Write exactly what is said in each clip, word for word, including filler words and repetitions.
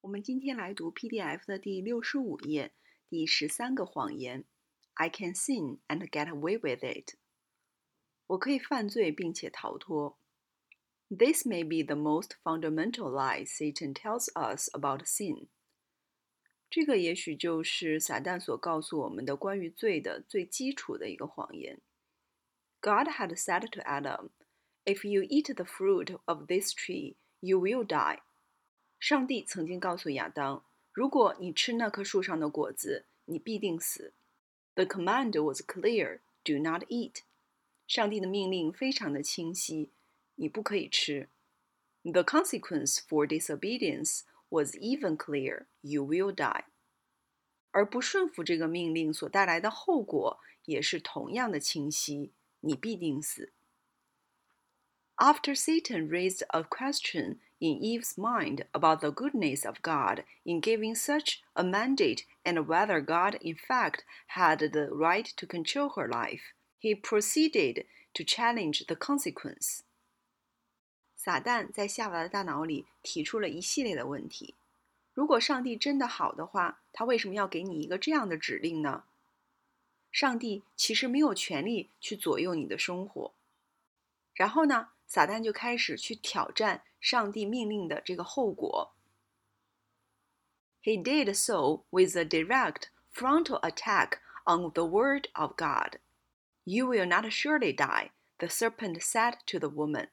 我们今天来读 P D F 的第六十五页，第十三个谎言 I can sin and get away with it. 我可以犯罪并且逃脱。This may be the most fundamental lie Satan tells us about sin. 这个也许就是撒旦所告诉我们的关于罪的最基础的一个谎言。God had said to Adam, "If you eat the fruit of this tree, you will die." 上帝曾经告诉亚当，如果你吃那棵树上的果子，你必定死。The command was clear, do not eat. 上帝的命令非常的清晰，你不可以吃。The consequence for disobedience was even clear, you will die. 而不顺服这个命令所带来的后果也是同样的清晰，你必定死。After Satan raised a question in Eve's mind about the goodness of God in giving such a mandate and whether God in fact had the right to control her life, he proceeded to challenge the consequence. 撒旦在夏娃的大脑里提出了一系列的问题。如果上帝真的好的话，他为什么要给你一个这样的指令呢？上帝其实没有权利去左右你的生活。然后呢，撒旦就开始去挑战上帝命令的这个后果。He did so with a direct frontal attack on the word of God. You will not surely die, the serpent said to the woman.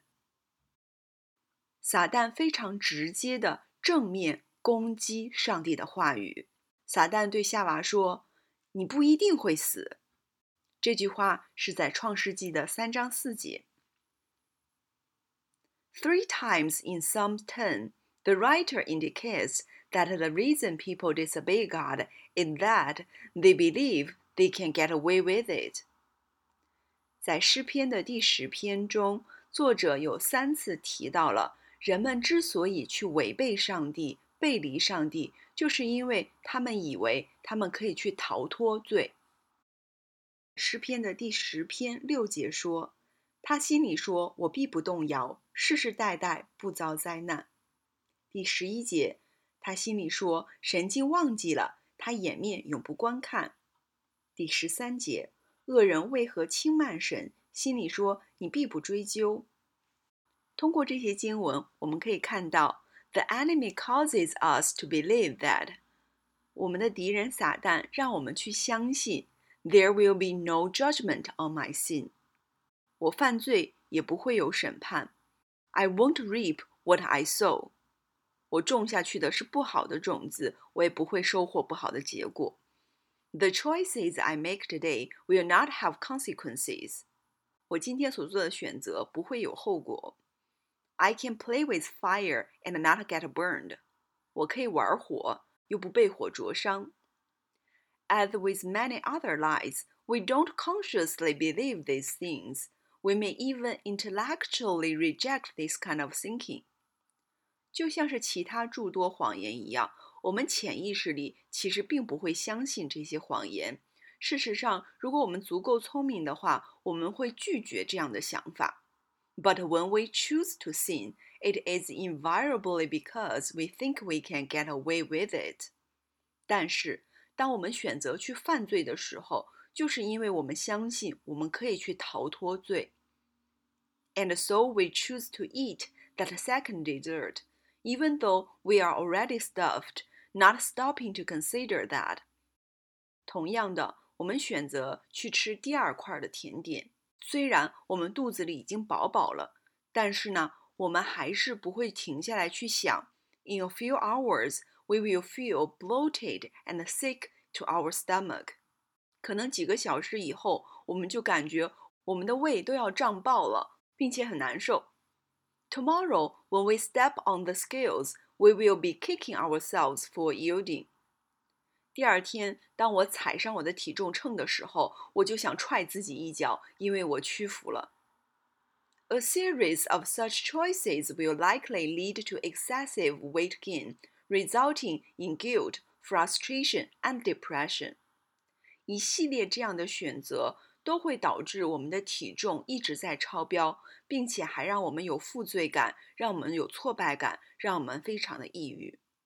撒旦非常直接的正面攻击上帝的话语。撒旦对夏娃说，你不一定会死。这句话是在创世纪的三章四节。Three times in Psalm ten, the writer indicates that the reason people disobey God is that they believe they can get away with it. 在诗篇的第十篇中，作者有三次提到了人们之所以去违背上帝、背离上帝，就是因为他们以为他们可以去逃脱罪。诗篇的第十篇六节说，他心里说，我必不动摇，世世代代不遭灾难。第十一节，他心里说，神竟忘记了，他掩面永不观看。第十三节，恶人为何轻慢神，心里说，你必不追究。通过这些经文，我们可以看到 The enemy causes us to believe that 我们的敌人撒旦让我们去相信 There will be no judgment on my sin. 我犯罪也不会有审判。I won't reap what I sow. 我种下去的是不好的种子，我也不会收获不好的结果。The choices I make today will not have consequences. 我今天所做的选择不会有后果。I can play with fire and not get burned. 我可以玩火，又不被火灼伤。As with many other lies, we don't consciously believe these things. We may even intellectually reject this kind of thinking. 就像是其他诸多谎言一样，我们潜意识里其实并不会相信这些谎言。事实上，如果我们足够聪明的话，我们会拒绝这样的想法。But when we choose to sin, it is invariably because we think we can get away with it. 但是，当我们选择去犯罪的时候，就是因为我们相信我们可以去逃脱罪。And so we choose to eat that second dessert, even though we are already stuffed, not stopping to consider that. 同样的，我们选择去吃第二块的甜点。虽然我们肚子里已经饱饱了，但是呢，我们还是不会停下来去想 In a few hours, we will feel bloated and sick to our stomach. 可能几个小时以后，我们就感觉我们的胃都要胀爆了，并且很难受。Tomorrow, when we step on the scales, we will be kicking ourselves for yielding. 第二天，当我踩上我的体重秤的时候，我就想踹自己一脚，因为我屈服了。A series of such choices will likely lead to excessive weight gain, resulting in guilt, frustration, and depression. 一系列这样的选择都会导致我们的体重一直在超标，并且还让我们有负罪感，让我们有挫败感，让我们非常的抑郁。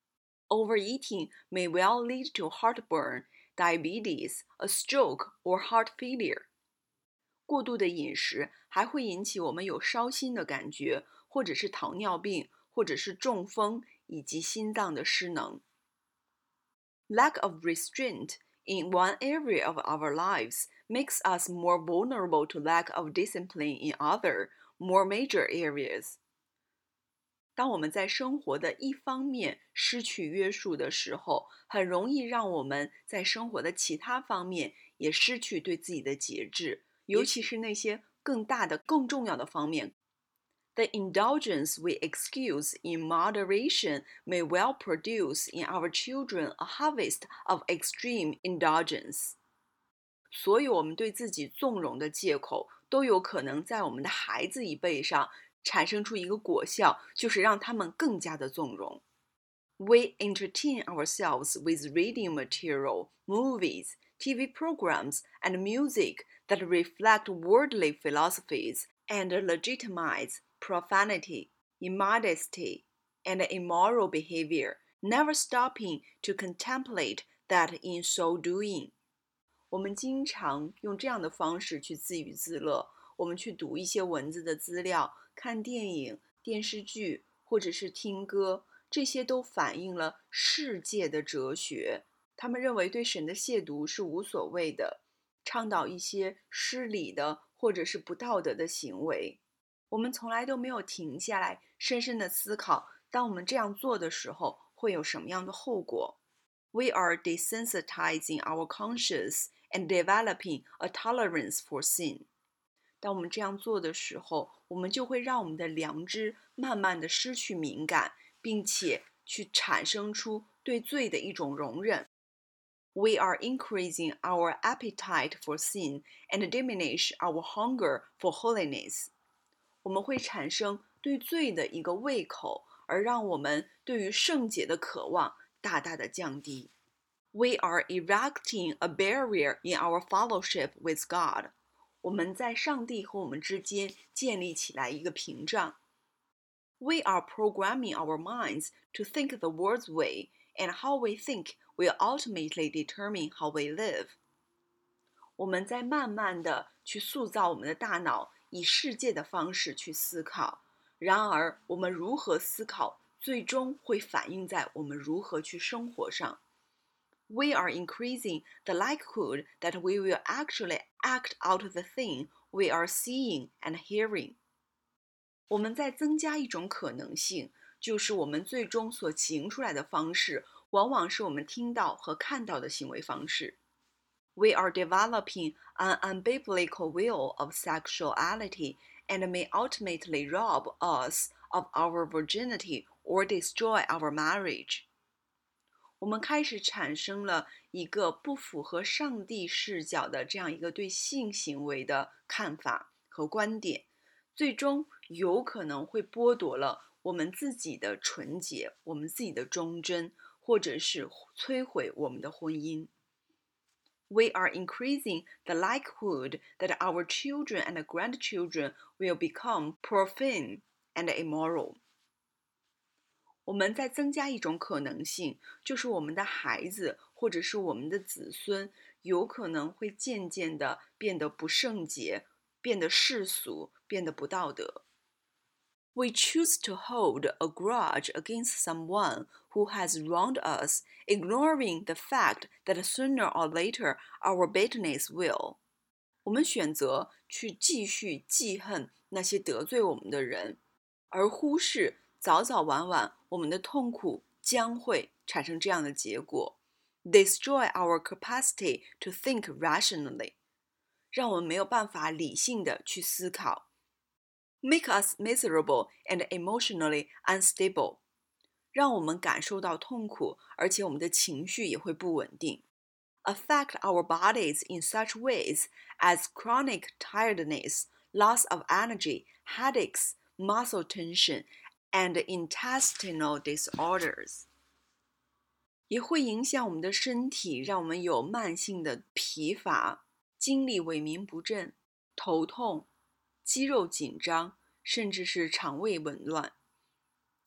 Overeating may well lead to heartburn, diabetes, a stroke, or heart failure. 过度的饮食还会引起我们有烧心的感觉，或者是糖尿病，或者是中风，以及心脏的失能。Lack of restraint in one area of our lives makes us more vulnerable to lack of discipline in other, more major areas. 当我们在生活的一方面失去约束的时候，很容易让我们在生活的其他方面也失去对自己的节制，尤其是那些更大的、更重要的方面。The indulgence we excuse in moderation may well produce in our children a harvest of extreme indulgence. 所有我们对自己纵容的借口，都有可能在我们的孩子一辈上产生出一个果效，就是让他们更加的纵容。We entertain ourselves with reading material, movies, T V programs, and music that reflect worldly philosophies and legitimize profanity, immodesty, and immoral behavior, never stopping to contemplate that in so doing. 我们经常用这样的方式去自娱自乐，我们去读一些文字的资料，看电影、电视剧，或者是听歌，这些都反映了世界的哲学。他们认为对神的亵渎是无所谓的，倡导一些失礼的或者是不道德的行为。我们从来都没有停下来，深深的思考，当我们这样做的时候，会有什么样的后果。We are desensitizing our conscience and developing a tolerance for sin. 当我们这样做的时候，我们就会让我们的良知慢慢的失去敏感，并且去产生出对罪的一种容忍。We are increasing our appetite for sin and diminish our hunger for holiness. 我们会产生对罪的一个胃口，而让我们对于圣洁的渴望大大的降低。We are erecting a barrier in our fellowship with God. 我们在上帝和我们之间建立起来一个屏障。We are programming our minds to think the world's way, and how we think will ultimately determine how we live. 我们在慢慢的去塑造我们的大脑，以世界的方式去思考。然而，我们如何思考，最终会反映在我们如何去生活上。We are increasing the likelihood that we will actually act out the thing we are seeing and hearing. 我们在增加一种可能性，就是我们最终所行出来的方式，往往是我们听到和看到的行为方式。We are developing an unbiblical will of sexuality and may ultimately rob us of our virginity or destroy our marriage. 我们开始产生了一个不符合上帝视角的这样一个对性行为的看法和观点，最终有可能会剥夺了我们自己的纯洁，我们自己的忠贞，或者是摧毁我们的婚姻。We are increasing the likelihood that our children and grandchildren will become profane and immoral. 我们在增加一种可能性，就是我们的孩子或者是我们的子孙有可能会渐渐的变得不圣洁，变得世俗，变得不道德。We choose to hold a grudge against someone who has wronged us, ignoring the fact that sooner or later our bitterness will. 我们选择去继续记恨那些得罪我们的人，而忽视早早晚晚我们的痛苦将会产生这样的结果。Destroy our capacity to think rationally. 让我们没有办法理性的去思考。Make us miserable and emotionally unstable. 让我们感受到痛苦，而且我们的情绪也会不稳定。Affect our bodies in such ways as chronic tiredness, loss of energy, headaches, muscle tension, and intestinal disorders. 也会影响我们的身体，让我们有慢性的疲乏、精力萎靡不振、头痛、肌肉紧张，甚至是肠胃紊乱。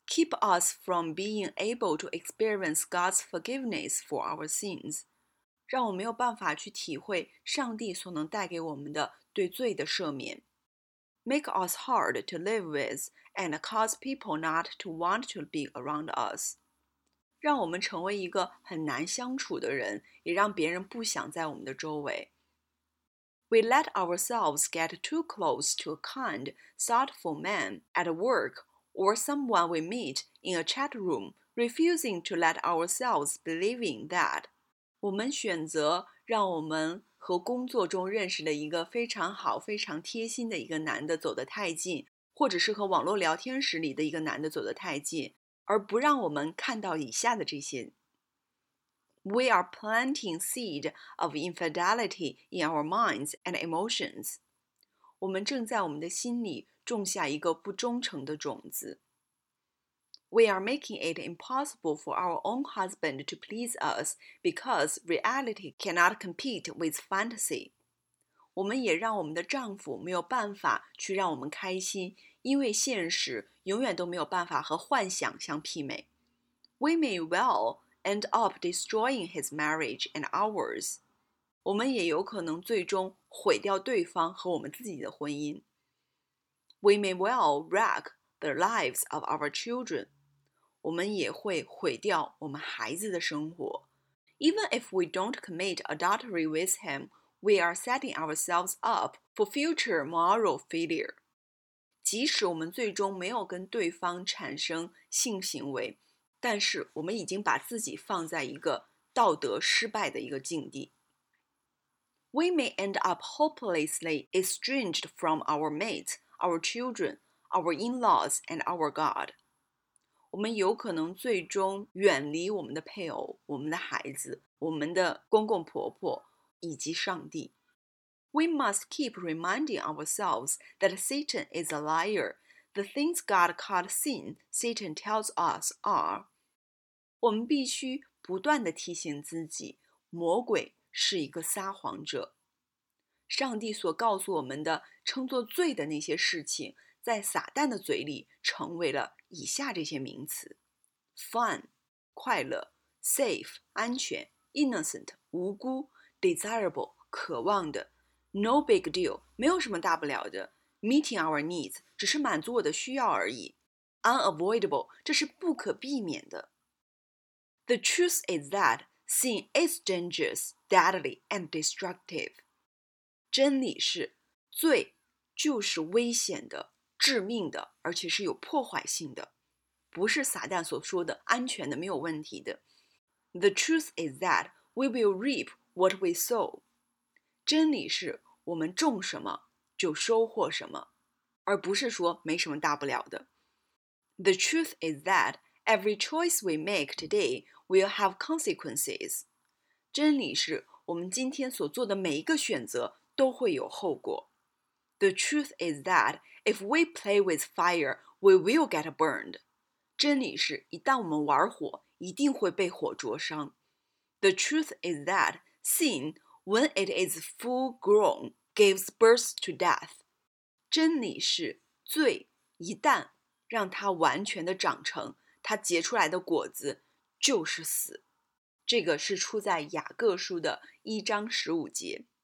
keep us from being able to experience God's forgiveness for our sins. 让我没有办法去体会上帝所能带给我们的对罪的赦免。Make us hard to live with and cause people not to want to be around us. 让我们成为一个很难相处的人，也让别人不想在我们的周围。We let ourselves get too close to a kind, thoughtful man at work or someone we meet in a chat room, refusing to let ourselves believing that. 我们选择让我们和工作中认识的一个非常好、非常贴心的一个男的走得太近，或者是和网络聊天室里的一个男的走得太近，而不让我们看到以下的这些。We are planting seed of infidelity in our minds and emotions. 我们正在我们的心里种下一个不忠诚的种子。We are making it impossible for our own husband to please us because reality cannot compete with fantasy. 我们也让我们的丈夫没有办法去让我们开心，因为现实永远都没有办法和幻想相媲美。We may well end up destroying his marriage and ours. 我们也有可能最终毁掉对方和我们自己的婚姻。We may well wreck the lives of our children. 我们也会毁掉我们孩子的生活。Even if we don't commit adultery with him, we are setting ourselves up for future moral failure. 即使我们最终没有跟对方产生性行为，但是我们已经把自己放在一个道德失败的一个境地。We may end up hopelessly estranged from our mates, our children, our in-laws, and our God. 我们有可能最终远离我们的配偶、我们的孩子、我们的公公婆婆以及上帝。We must keep reminding ourselves that Satan is a liar. The things God called sin, Satan tells us are. 我们必须不断地提醒自己，魔鬼是一个撒谎者。上帝所告诉我们的称作罪的那些事情，在撒旦的嘴里成为了以下这些名词 ：fun 快乐 ，safe 安全 ，innocent 无辜 ，desirable 渴望的 ，no big deal 没有什么大不了的 ，meeting our needs 只是满足我的需要而已 ，unavoidable 这是不可避免的。The truth is that sin is dangerous, deadly, and destructive. 真理是，罪就是危险的、致命的，而且是有破坏性的，不是撒旦所说的安全的、没有问题的。The truth is that we will reap what we sow. 真理是我们种什么就收获什么，而不是说没什么大不了的。The truth is that every choice we make today will have consequences. 真理是我们今天所做的每一个选择都会有后果。The truth is that if we play with fire, we will get burned. 真理是一旦我们玩火，一定会被火灼伤。The truth is that sin, when it is full grown, gives birth to death. 真理是罪一旦让它完全的长成，它结出来的果子就是死。这个是出在雅各书的一章十五节。